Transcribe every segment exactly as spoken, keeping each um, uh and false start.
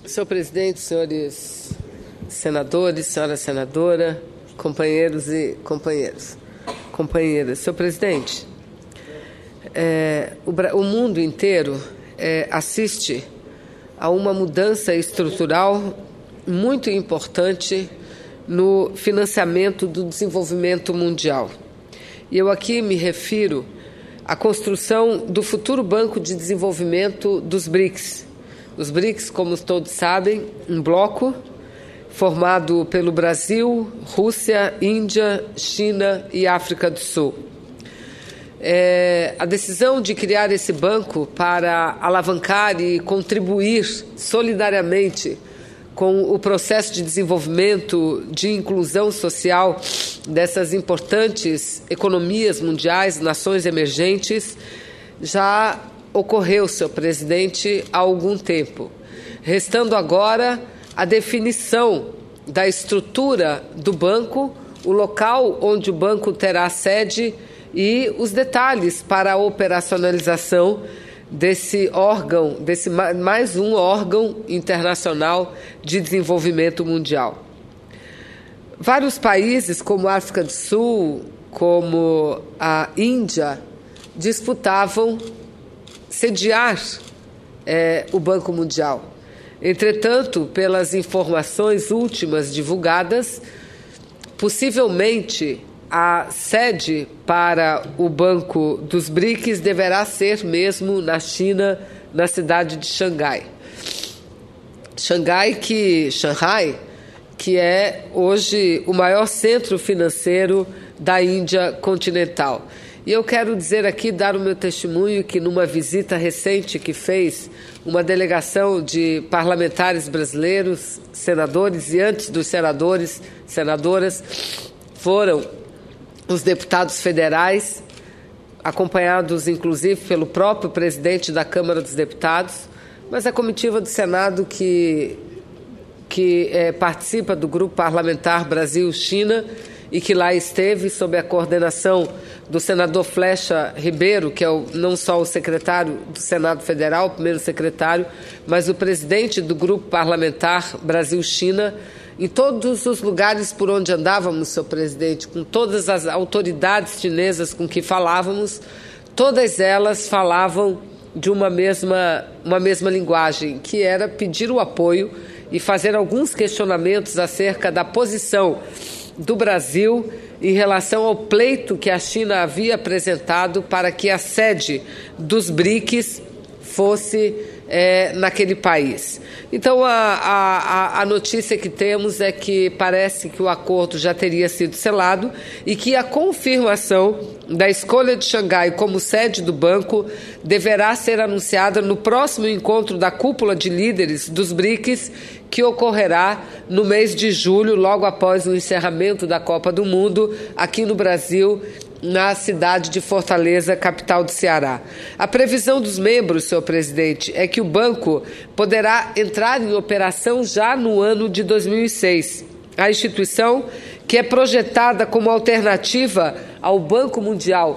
Senhor presidente, senhores senadores, senhora senadora, companheiros e companheiras, companheiras. Senhor presidente, é, o, o mundo inteiro é, assiste a uma mudança estrutural muito importante no financiamento do desenvolvimento mundial. E eu aqui me refiro à construção do futuro Banco de Desenvolvimento dos BRICS. Os BRICS, como todos sabem, um bloco formado pelo Brasil, Rússia, Índia, China e África do Sul. É, a decisão de criar esse banco para alavancar e contribuir solidariamente com o processo de desenvolvimento, de inclusão social dessas importantes economias mundiais, nações emergentes, já ocorreu, senhor presidente, há algum tempo. Restando agora a definição da estrutura do banco, o local onde o banco terá sede e os detalhes para a operacionalização desse órgão, desse mais um órgão internacional de desenvolvimento mundial. Vários países, como a África do Sul, como a Índia, disputavam sediar é, o Banco Mundial. Entretanto, pelas informações últimas divulgadas, possivelmente a sede para o Banco dos BRICS deverá ser mesmo na China, na cidade de Xangai. Xangai que, Shanghai, que é hoje o maior centro financeiro da Índia continental. E eu quero dizer aqui, dar o meu testemunho, que numa visita recente que fez uma delegação de parlamentares brasileiros, senadores, e antes dos senadores, senadoras, foram os deputados federais, acompanhados inclusive pelo próprio presidente da Câmara dos Deputados, mas a comitiva do Senado que, que é, participa do grupo parlamentar Brasil-China e que lá esteve sob a coordenação do senador Flecha Ribeiro, que é o, não só o secretário do Senado Federal, o primeiro secretário, mas o presidente do grupo parlamentar Brasil-China. Em todos os lugares por onde andávamos, senhor presidente, com todas as autoridades chinesas com que falávamos, todas elas falavam de uma mesma, uma mesma linguagem, que era pedir o apoio e fazer alguns questionamentos acerca da posição do Brasil em relação ao pleito que a China havia apresentado para que a sede dos BRICS fosse é, naquele país. Então, a, a, a notícia que temos é que parece que o acordo já teria sido selado e que a confirmação da escolha de Xangai como sede do banco deverá ser anunciada no próximo encontro da cúpula de líderes dos BRICS, que ocorrerá no mês de julho, logo após o encerramento da Copa do Mundo, aqui no Brasil, na cidade de Fortaleza, capital do Ceará. A previsão dos membros, senhor presidente, é que o banco poderá entrar em operação já no ano de dois mil e seis. A instituição, que é projetada como alternativa ao Banco Mundial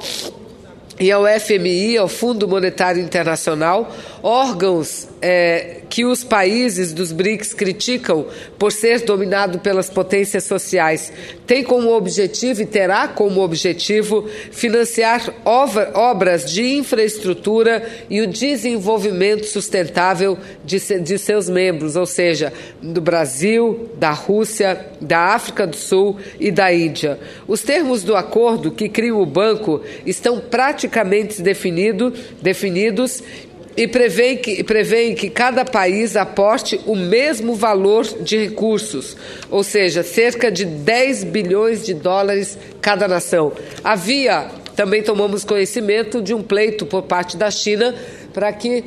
e ao F M I, ao Fundo Monetário Internacional, órgãos é, que os países dos BRICS criticam por ser dominado pelas potências sociais, tem como objetivo e terá como objetivo financiar obras de infraestrutura e o desenvolvimento sustentável de, de seus membros, ou seja, do Brasil, da Rússia, da África do Sul e da Índia. Os termos do acordo que criam o banco estão praticamente definido, definidos e prevêem que, prevêem que cada país aporte o mesmo valor de recursos, ou seja, cerca de dez bilhões de dólares cada nação. Havia, também tomamos conhecimento de um pleito por parte da China para que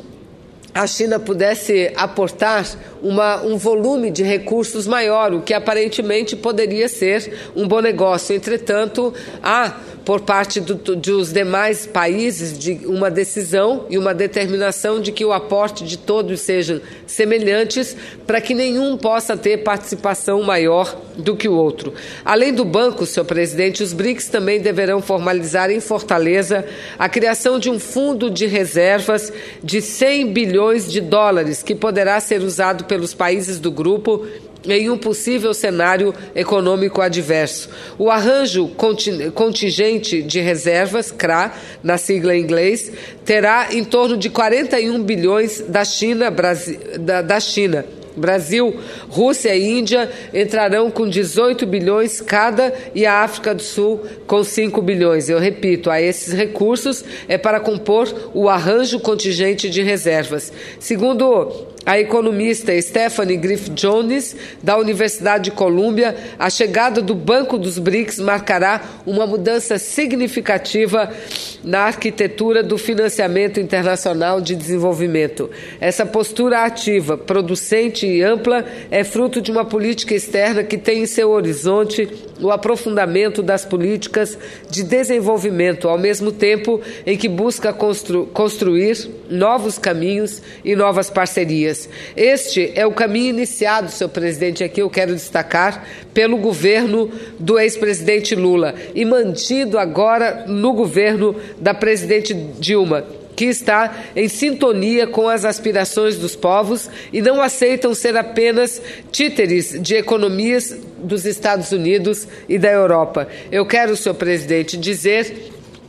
a China pudesse aportar uma, um volume de recursos maior, o que aparentemente poderia ser um bom negócio. Entretanto, há por parte do, dos demais países de uma decisão e uma determinação de que o aporte de todos sejam semelhantes, para que nenhum possa ter participação maior do que o outro. Além do banco, senhor presidente, os BRICS também deverão formalizar em Fortaleza a criação de um fundo de reservas de cem bilhões de dólares, que poderá ser usado pelos países do grupo em um possível cenário econômico adverso. O arranjo contingente de reservas, C R A, na sigla em inglês, terá em torno de quarenta e um bilhões da China, Brasil, da, da China. Brasil, Rússia e Índia entrarão com dezoito bilhões cada e a África do Sul com cinco bilhões. Eu repito, a esses recursos é para compor o arranjo contingente de reservas. Segundo a economista Stephanie Griff-Jones, da Universidade de Colômbia, a chegada do Banco dos BRICS marcará uma mudança significativa na arquitetura do financiamento internacional de desenvolvimento. Essa postura ativa, producente e ampla é fruto de uma política externa que tem em seu horizonte o aprofundamento das políticas de desenvolvimento, ao mesmo tempo em que busca constru- construir novos caminhos e novas parcerias. Este é o caminho iniciado, senhor presidente, aqui eu quero destacar, pelo governo do ex-presidente Lula e mantido agora no governo da presidente Dilma, que está em sintonia com as aspirações dos povos e não aceitam ser apenas títeres de economias dos Estados Unidos e da Europa. Eu quero, senhor presidente, dizer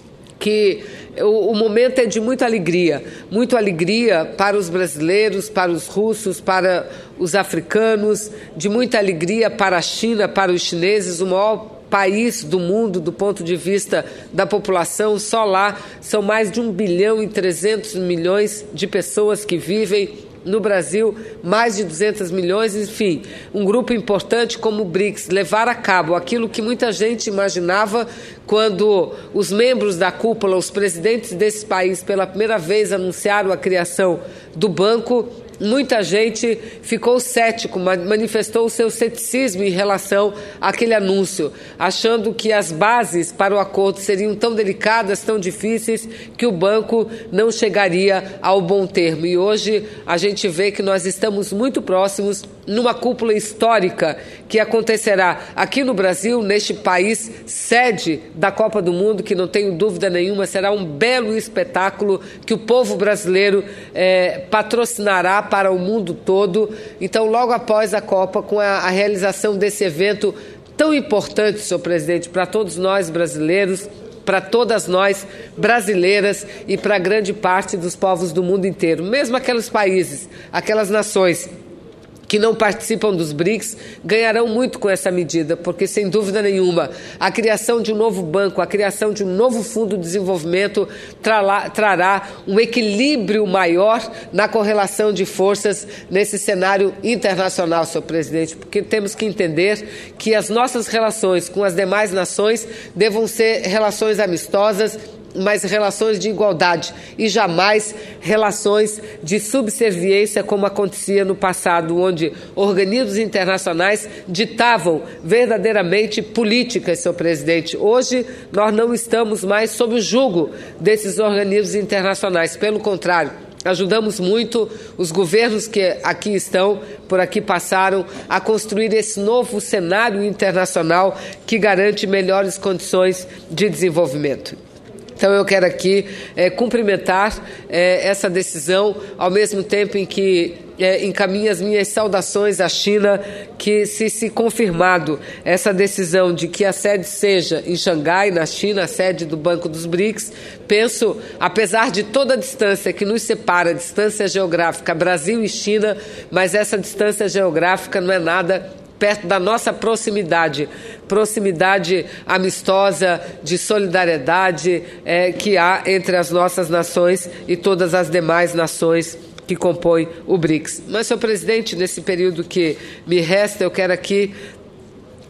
que o, o momento é de muita alegria, muita alegria para os brasileiros, para os russos, para os africanos, de muita alegria para a China, para os chineses, o maior país do mundo do ponto de vista da população. Só lá são mais de um bilhão e trezentos milhões de pessoas que vivem. No Brasil, mais de duzentos milhões, enfim, um grupo importante como o BRICS, levar a cabo aquilo que muita gente imaginava quando os membros da cúpula, os presidentes desse país, pela primeira vez anunciaram a criação do banco. Muita gente ficou cético, manifestou o seu ceticismo em relação àquele anúncio, achando que as bases para o acordo seriam tão delicadas, tão difíceis, que o banco não chegaria ao bom termo. E hoje a gente vê que nós estamos muito próximos numa cúpula histórica que acontecerá aqui no Brasil, neste país, sede da Copa do Mundo, que não tenho dúvida nenhuma, será um belo espetáculo que o povo brasileiro eh, patrocinará para o mundo todo. Então, logo após a Copa, com a, a realização desse evento tão importante, senhor presidente, para todos nós brasileiros, para todas nós brasileiras e para grande parte dos povos do mundo inteiro, mesmo aqueles países, aquelas nações que não participam dos BRICS, ganharão muito com essa medida, porque, sem dúvida nenhuma, a criação de um novo banco, a criação de um novo fundo de desenvolvimento trará, trará um equilíbrio maior na correlação de forças nesse cenário internacional, senhor presidente, porque temos que entender que as nossas relações com as demais nações devam ser relações amistosas, mas relações de igualdade e jamais relações de subserviência, como acontecia no passado, onde organismos internacionais ditavam verdadeiramente políticas, senhor presidente. Hoje, nós não estamos mais sob o jugo desses organismos internacionais, pelo contrário, ajudamos muito os governos que aqui estão, por aqui passaram, a construir esse novo cenário internacional que garante melhores condições de desenvolvimento. Então, eu quero aqui é, cumprimentar é, essa decisão, ao mesmo tempo em que é, encaminho as minhas saudações à China, que se, se confirmado essa decisão de que a sede seja em Xangai, na China, a sede do Banco dos BRICS, penso, apesar de toda a distância que nos separa, a distância geográfica, Brasil e China, mas essa distância geográfica não é nada perto da nossa proximidade, proximidade amistosa, de solidariedade é, que há entre as nossas nações e todas as demais nações que compõem o BRICS. Mas, senhor presidente, nesse período que me resta, eu quero aqui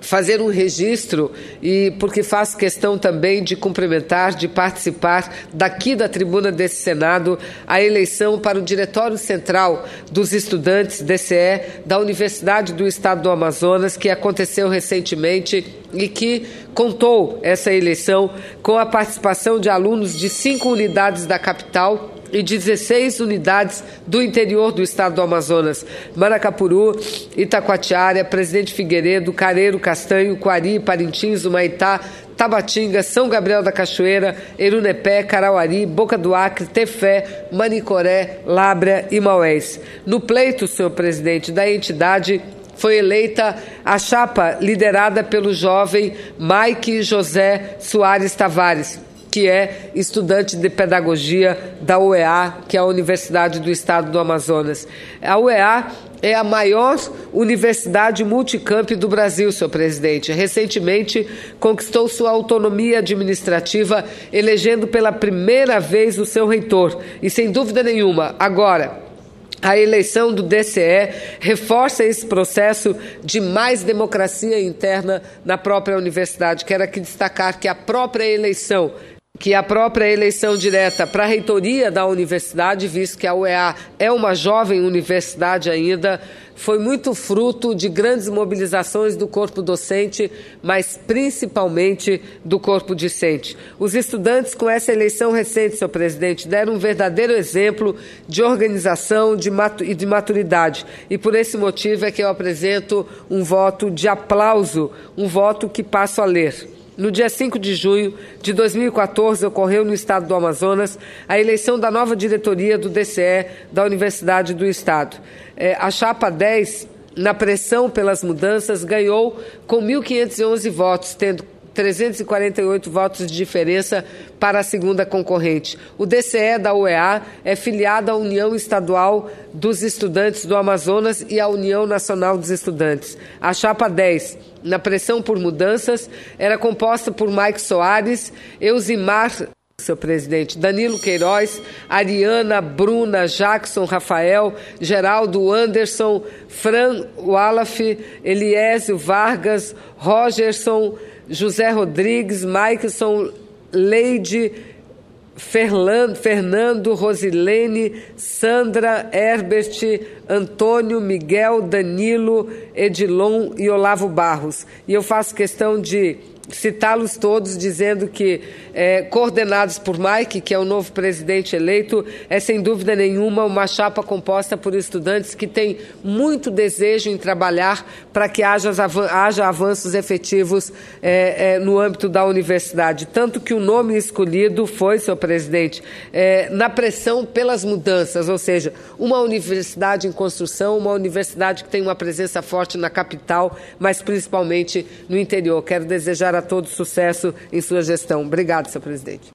fazer um registro, e porque faço questão também de cumprimentar, de participar daqui da tribuna desse Senado, a eleição para o Diretório Central dos Estudantes D C E da Universidade do Estado do Amazonas, que aconteceu recentemente e que contou essa eleição com a participação de alunos de cinco unidades da capital e dezesseis unidades do interior do estado do Amazonas: Maracapuru, Itacoatiara, Presidente Figueiredo, Careiro, Castanho, Coari, Parintins, Humaitá, Tabatinga, São Gabriel da Cachoeira, Erunepé, Carauari, Boca do Acre, Tefé, Manicoré, Lábrea e Maués. No pleito, senhor presidente, da entidade, foi eleita a chapa liderada pelo jovem Mike José Soares Tavares, que é estudante de pedagogia da U E A, que é a Universidade do Estado do Amazonas. A U E A é a maior universidade multicamp do Brasil, senhor presidente. Recentemente conquistou sua autonomia administrativa, elegendo pela primeira vez o seu reitor. E, sem dúvida nenhuma, agora, a eleição do D C E reforça esse processo de mais democracia interna na própria universidade. Quero aqui destacar que a própria eleição que a própria eleição direta para a reitoria da universidade, visto que a U E A é uma jovem universidade ainda, foi muito fruto de grandes mobilizações do corpo docente, mas principalmente do corpo discente. Os estudantes, com essa eleição recente, senhor presidente, deram um verdadeiro exemplo de organização e de maturidade. E por esse motivo é que eu apresento um voto de aplauso, um voto que passo a ler. No dia cinco de junho de dois mil e quatorze, ocorreu no estado do Amazonas a eleição da nova diretoria do D C E da Universidade do Estado. É, a chapa dez, na pressão pelas mudanças, ganhou com mil quinhentos e onze votos, tendo trezentos e quarenta e oito votos de diferença para a segunda concorrente. O D C E da U E A é filiado à União Estadual dos Estudantes do Amazonas e à União Nacional dos Estudantes. A chapa dez, na pressão por mudanças, era composta por Mike Soares, Eusimar, senhor presidente, Danilo Queiroz, Ariana, Bruna, Jackson, Rafael, Geraldo, Anderson, Fran Wallaf, Eliésio Vargas, Rogerson, José Rodrigues, Maikson, Leide, Ferland, Fernando, Rosilene, Sandra, Herbert, Antônio, Miguel, Danilo, Edilon e Olavo Barros. E eu faço questão de citá-los todos, dizendo que, é, coordenados por Mike, que é o novo presidente eleito, é sem dúvida nenhuma uma chapa composta por estudantes que têm muito desejo em trabalhar para que haja, haja avanços efetivos é, é, no âmbito da universidade. Tanto que o nome escolhido foi, senhor presidente, é, na pressão pelas mudanças, ou seja, uma universidade em construção, uma universidade que tem uma presença forte na capital, mas principalmente no interior. Quero desejar a todos sucesso em sua gestão. Obrigado, senhor presidente.